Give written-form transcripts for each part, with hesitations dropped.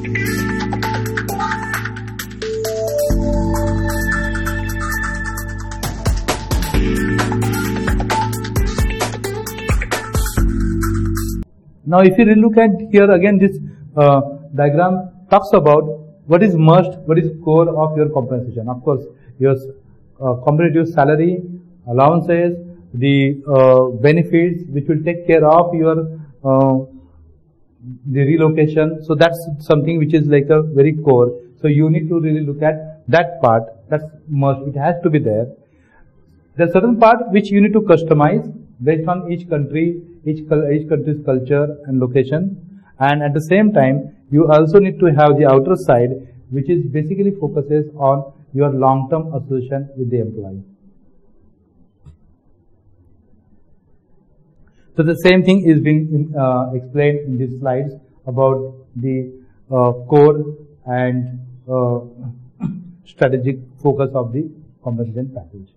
Now, if you look at here again, this diagram talks about what is must, what is core of your compensation. Of course, your competitive salary, allowances, the benefits which will take care of your the relocation. So that's something which is like a very core. So you need to really look at that part. That's must. It has to be there. There's certain part which you need to customize based on each country, each country's culture and location. And at the same time, you also need to have the outer side, which is basically focuses on your long-term association with the employee. So the same thing is being explained in these slides about the core and strategic focus of the compensation package.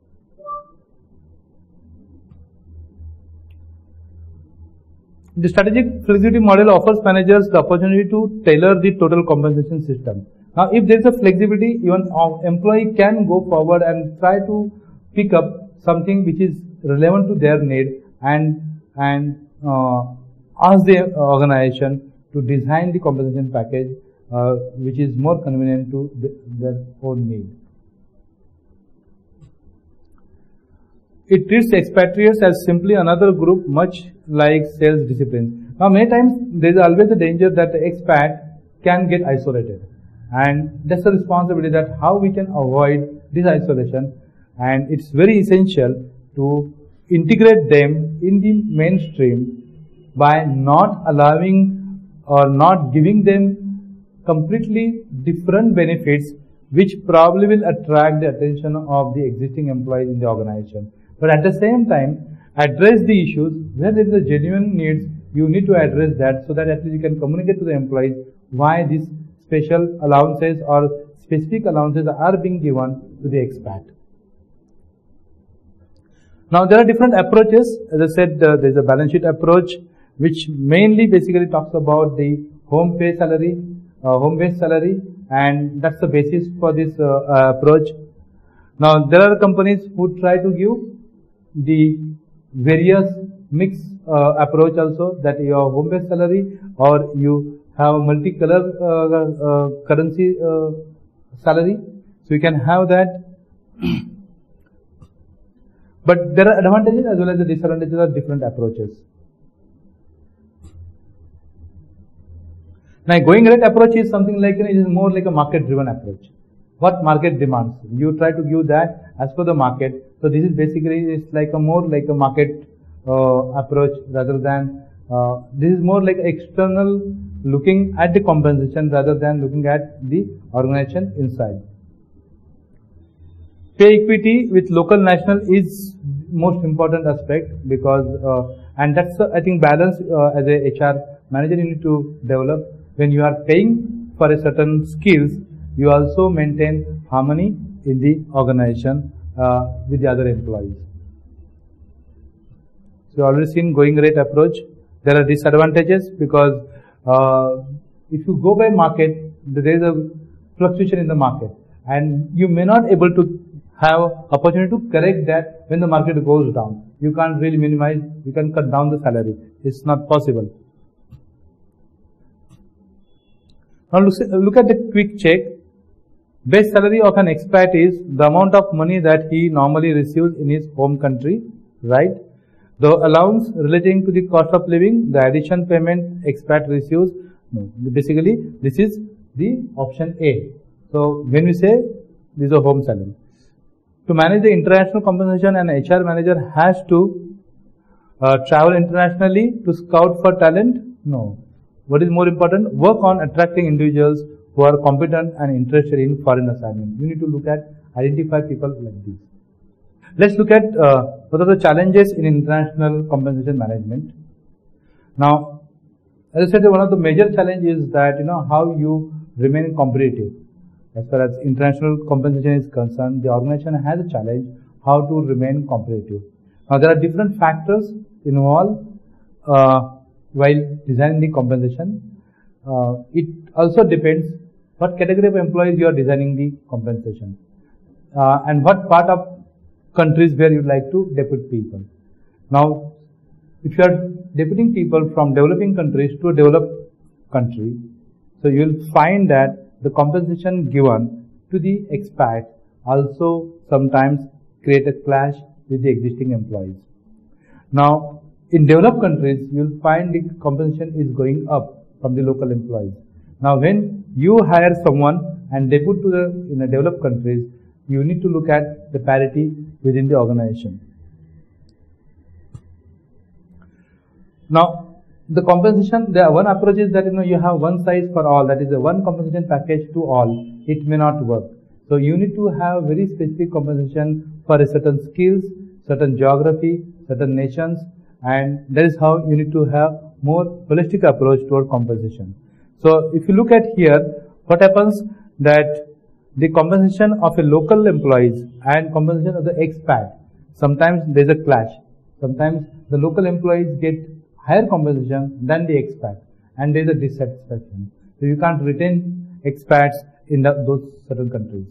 The strategic flexibility model offers managers the opportunity to tailor the total compensation system. Now, if there is a flexibility, even an employee can go forward and try to pick up something which is relevant to their need and ask the organization to design the compensation package which is more convenient to their own need. It treats expatriates as simply another group, much like sales disciplines. Now, many times there is always a danger that the expat can get isolated, and that's the responsibility that how we can avoid this isolation. And it's very essential to integrate them in the mainstream by not allowing or not giving them completely different benefits, which probably will attract the attention of the existing employees in the organization. But at the same time, address the issues where there is a genuine needs. You need to address that so that at least you can communicate to the employees why these special allowances or specific allowances are being given to the expat. Now, there are different approaches. As I said, there is a balance sheet approach, which mainly basically talks about the home-based salary, and that's the basis for this approach. Now, there are companies who try to give the various mix approach also, that your home-based salary or you have a multicolor currency salary. So you can have that. But there are advantages as well as the disadvantages of different approaches. Now, going rate approach is something like, it is more like a market-driven approach. What market demands, you try to give that as per the market. So this is basically, it's like a more like a market approach rather than this is more like external looking at the compensation rather than looking at the organization inside. Pay equity with local national is most important aspect, because and that's I think balance as a HR manager you need to develop. When you are paying for a certain skills, you also maintain harmony in the organization with the other employees. So you already seen going rate approach. There are disadvantages because if you go by market, there is a fluctuation in the market, and you may not able to have opportunity to correct that when the market goes down. You can't really minimize, you can cut down the salary. It's not possible. Now look at the quick check. Base salary of an expat is the amount of money that he normally receives in his home country, right? The allowance relating to the cost of living, the addition payment expat receives. No, basically this is the option A. So when we say this is a home salary. To manage the international compensation, an HR manager has to travel internationally to scout for talent? No. What is more important? Work on attracting individuals who are competent and interested in foreign assignment. You need to look at, identify people like this. Let's look at what are the challenges in international compensation management. Now, as I said, one of the major challenges is that, how you remain competitive. As far as international compensation is concerned, the organization has a challenge how to remain competitive. Now, there are different factors involved while designing the compensation. it also depends what category of employees you are designing the compensation, and what part of countries where you like to depute people. Now, if you are deputing people from developing countries to a developed country, so you will find that the compensation given to the expat also sometimes create a clash with the existing employees. Now, in developed countries, you will find the compensation is going up from the local employees. Now, when you hire someone and depute to in a developed countries, you need to look at the parity within the organization. Now, the compensation, the one approach is that you have one size for all, that is a one compensation package to all. It may not work. So you need to have very specific compensation for a certain skills, certain geography, certain nations, and that is how you need to have more holistic approach toward compensation. So if you look at here, what happens that the compensation of a local employees and compensation of the expat, sometimes there is a clash. Sometimes the local employees get higher compensation than the expat, and there is a dissatisfaction. So you can't retain expats in those certain countries.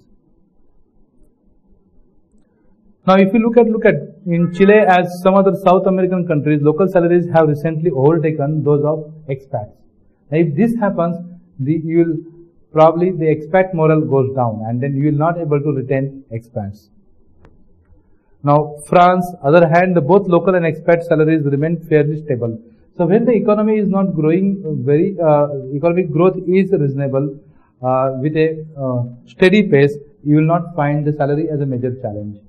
Now, if you look at in Chile as some other South American countries, local salaries have recently overtaken those of expats. Now, if this happens, you will probably the expat morale goes down, and then you will not able to retain expats. Now, France, other hand, both local and expat salaries remain fairly stable. So, when the economy is not growing, economic growth is reasonable with a steady pace, you will not find the salary as a major challenge.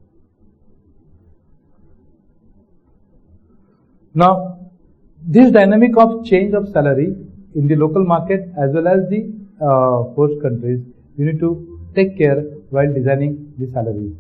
Now, this dynamic of change of salary in the local market as well as the host countries, you need to take care while designing the salaries.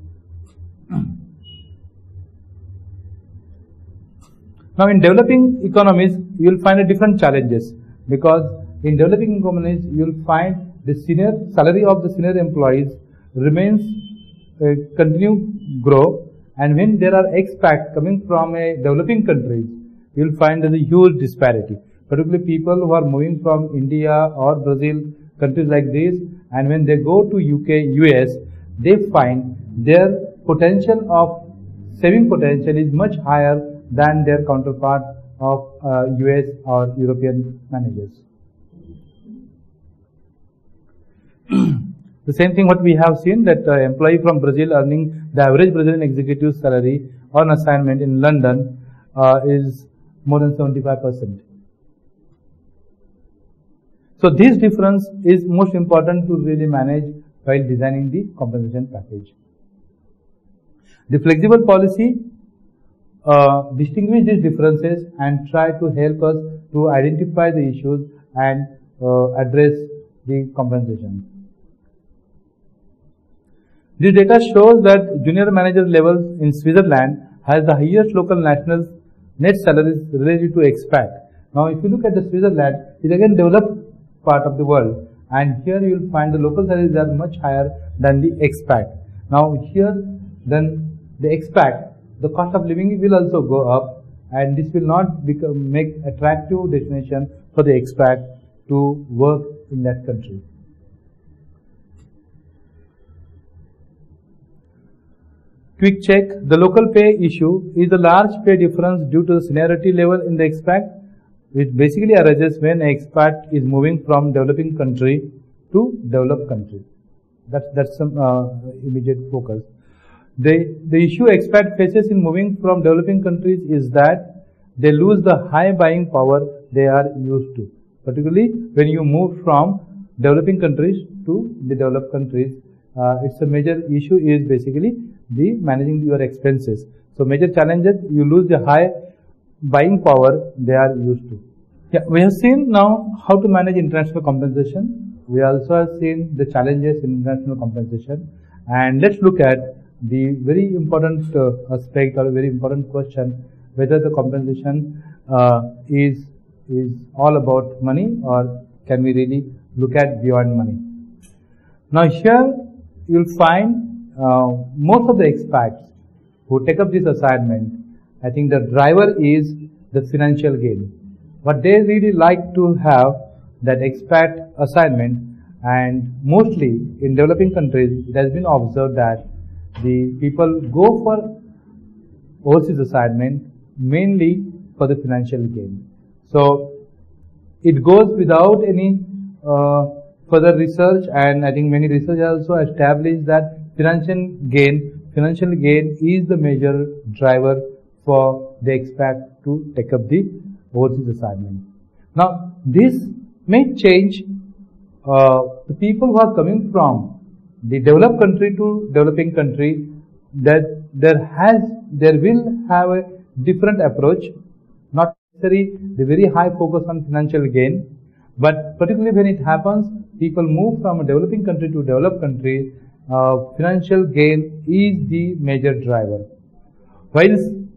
Now, in developing economies, you will find different challenges, because in developing economies, you will find the salary of the senior employees remains continue grow, and when there are expats coming from a developing countries, you will find there is a huge disparity. Particularly people who are moving from India or Brazil, countries like this, and when they go to UK, US, they find their potential of saving potential is much higher than their counterpart of US or European managers. The same thing what we have seen, that employee from Brazil earning the average Brazilian executive salary on assignment in London is more than 75%. So this difference is most important to really manage while designing the compensation package. The flexible policy distinguish these differences and try to help us to identify the issues and address the compensation. This data shows that junior manager levels in Switzerland has the highest local national net salaries related to expat. Now, if you look at the Switzerland, it's again developed part of the world, and here you will find the local salaries are much higher than the expat. Now, here then the expat, the cost of living will also go up, and this will not make attractive destination for the expat to work in that country. Quick check. The local pay issue is a large pay difference due to the seniority level in the expat, which basically arises when an expat is moving from developing country to developed country. That's some immediate focus. The issue expat faces in moving from developing countries is that they lose the high buying power they are used to. Particularly when you move from developing countries to the developed countries, it's a major issue is basically the managing your expenses. So major challenges, you lose the high buying power they are used to. Yeah, we have seen now how to manage international compensation. We also have seen the challenges in international compensation, and let's look at the very important aspect or a very important question, whether the compensation is all about money, or can we really look at beyond money. Now here you'll find most of the expats who take up this assignment, I think the driver is the financial gain. What they really like to have that expat assignment, and mostly in developing countries it has been observed that the people go for overseas assignment mainly for the financial gain. So it goes without any further research, and I think many research also established that financial gain is the major driver for the expat to take up the overseas assignment. Now this may change the people who are coming from the developed country to developing country, that there will have a different approach, not necessarily the very high focus on financial gain, but particularly when it happens, people move from a developing country to developed country, financial gain is the major driver. While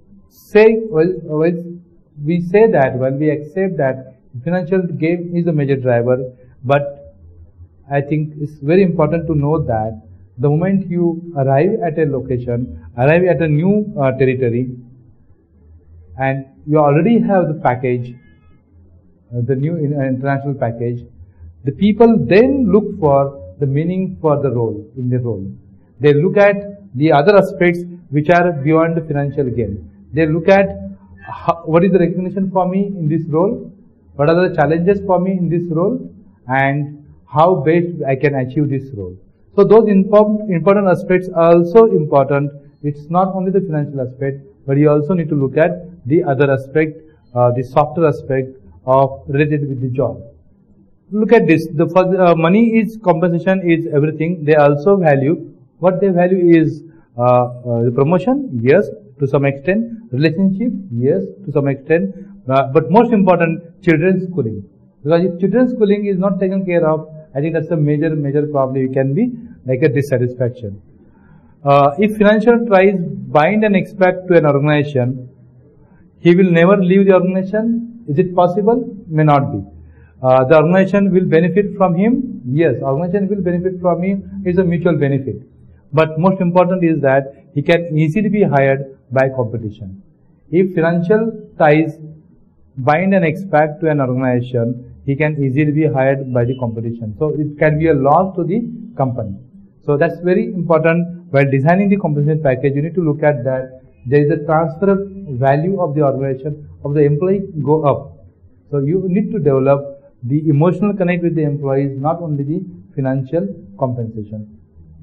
we accept that financial gain is the major driver, but I think it's very important to know that the moment you arrive at a location, arrive at a new territory, and you already have the package, the new international package, the people then look for the meaning for the role, in the role. They look at the other aspects which are beyond the financial gain. They look at what is the recognition for me in this role, what are the challenges for me in this role, and how best I can achieve this role. So those important aspects are also important. It's not only the financial aspect, but you also need to look at the other aspect, the softer aspect of related with the job. Look at this. Money is compensation is everything. They also value. What they value is the promotion, yes, to some extent. Relationship, yes, to some extent. But most important, children's schooling. Because if children's schooling is not taken care of, I think that's a major problem. It can be like a dissatisfaction. If financial ties bind an expat to an organization, he will never leave the organization. Is it possible? May not be. The organization will benefit from him. Yes, organization will benefit from him. It's a mutual benefit. But most important is that he can easily be hired by competition. If financial ties bind an expat to an organization, he can easily be hired by the competition. So it can be a loss to the company. So that's very important. While designing the compensation package, you need to look at that there is a transfer of value of the organization, of the employee go up. So you need to develop the emotional connect with the employees, not only the financial compensation.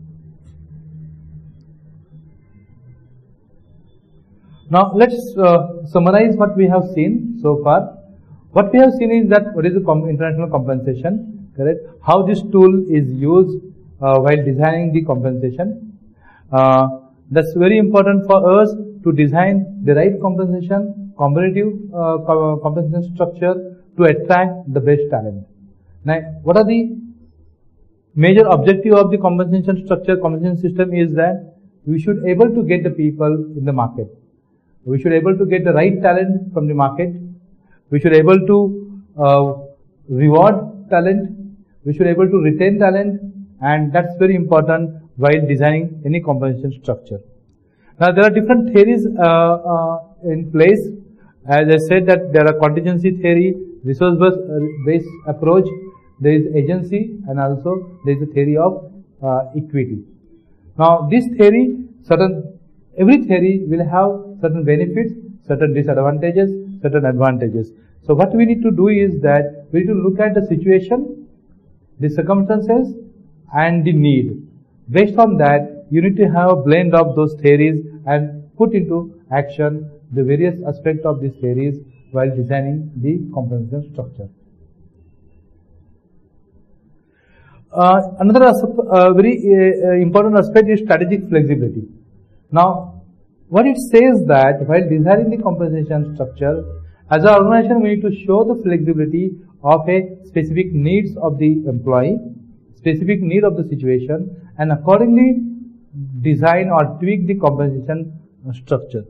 Now let's summarize what we have seen so far. What we have seen is that what is the international compensation, correct? How this tool is used while designing the compensation. That's very important for us to design the right compensation, competitive compensation structure to attract the best talent. Now, what are the major objective of the compensation structure, compensation system is that we should able to get the people in the market. We should able to get the right talent from the market. We should able to reward talent. We should able to retain talent, and that's very important while designing any compensation structure. Now there are different theories in place. As I said that there are contingency theory, resource-based approach, there is agency, and also there is a theory of equity. Now this theory, every theory will have certain benefits, certain disadvantages, certain advantages. So what we need to do is that we need to look at the situation, the circumstances, and the need. Based on that, you need to have a blend of those theories and put into action the various aspects of these theories while designing the compensation structure. Another very important aspect is strategic flexibility. Now, what it says that while designing the compensation structure, as an organization, we need to show the flexibility of a specific needs of the employee, specific need of the situation, and accordingly design or tweak the compensation structure.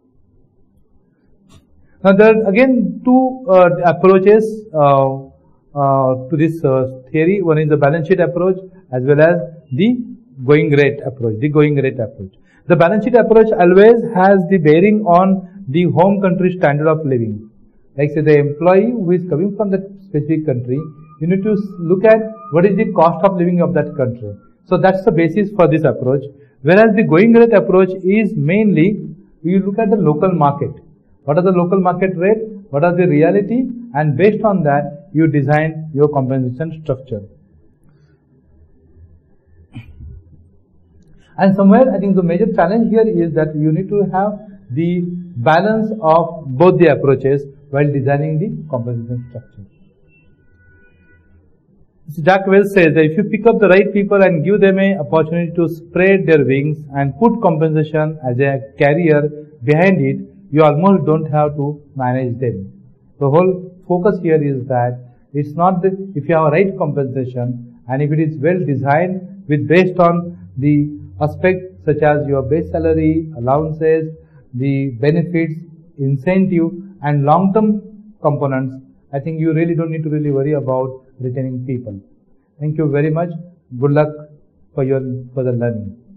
Now there are again two approaches to this theory. One is the balance sheet approach as well as the going rate approach. The balance sheet approach always has the bearing on the home country standard of living. Like say the employee who is coming from that specific country, you need to look at what is the cost of living of that country. So that's the basis for this approach. Whereas the going rate approach is mainly, you look at the local market. What are the local market rate? What are the reality? And based on that, you design your compensation structure. And somewhere, I think the major challenge here is that you need to have the balance of both the approaches while designing the compensation structure. Jack Welch says that if you pick up the right people and give them an opportunity to spread their wings and put compensation as a carrier behind it, you almost don't have to manage them. The whole focus here is that it's not that if you have a right compensation and if it is well designed with based on the aspects such as your base salary, allowances, the benefits, incentive and long-term components, I think you really don't need to really worry about retaining people. Thank you very much. Good luck for the learning.